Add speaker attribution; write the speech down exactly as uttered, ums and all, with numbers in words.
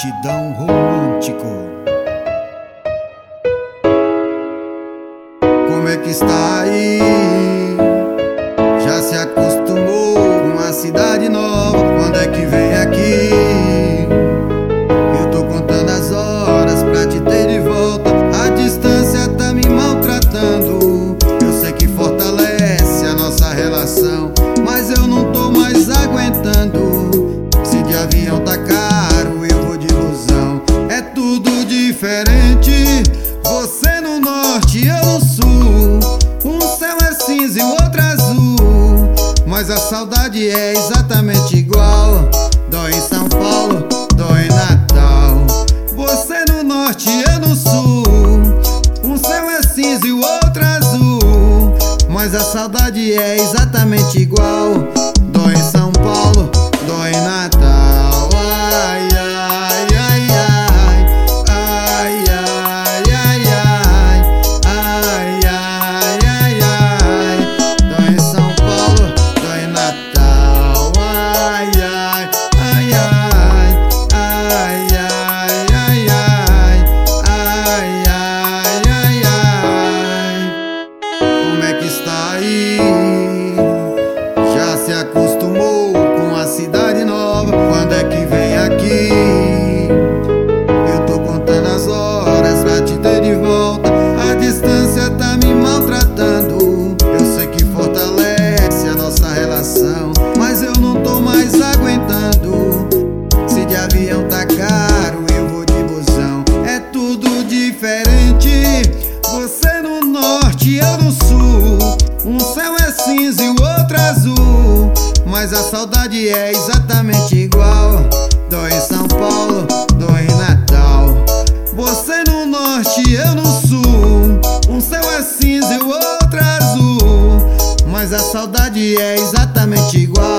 Speaker 1: Batidão romântico. Como é que está aí? Já se acostumou com a cidade nova? Quando é que vem aqui? Eu tô contando as horas pra te ter de volta. A distância tá me maltratando. Eu sei que fortalece a nossa relação, mas eu não tô mais aguentando. Se de avião tá caro, eu vou de ilusão. É tudo diferente, você no norte, eu no sul. Um céu é cinza e o outro azul, mas a saudade é exatamente igual. Dói em São Paulo, dói em Natal. Você no norte, eu no sul. Um céu é cinza e o outro azul, mas a saudade é exatamente igual. Dói em São Paulo, dói em Natal. Ai, ai, ai, ai. Ai, ai, ai, ai. Ai, ai, ai, ai. Dói em São Paulo, dói em Natal. Ai, ai, ai, ai. Ai, ai, ai, ai. Ai, ai, ai, ai. Como é que está aí? Já se acostumou com a cidade nova? Quando é que vem aqui? Eu tô contando as horas pra te ter de volta. A distância tá me maltratando. Eu sei que fortalece a nossa relação, mas eu não tô mais aguentando. Se de avião tá caro, eu vou de busão. É tudo diferente, você no norte, eu no sul. Um céu é cinza e o outro azul, mas a saudade é exatamente igual. Dói em São Paulo, dói em Natal. Você no norte, eu no sul. Um céu é cinza e o outro azul, mas a saudade é exatamente igual.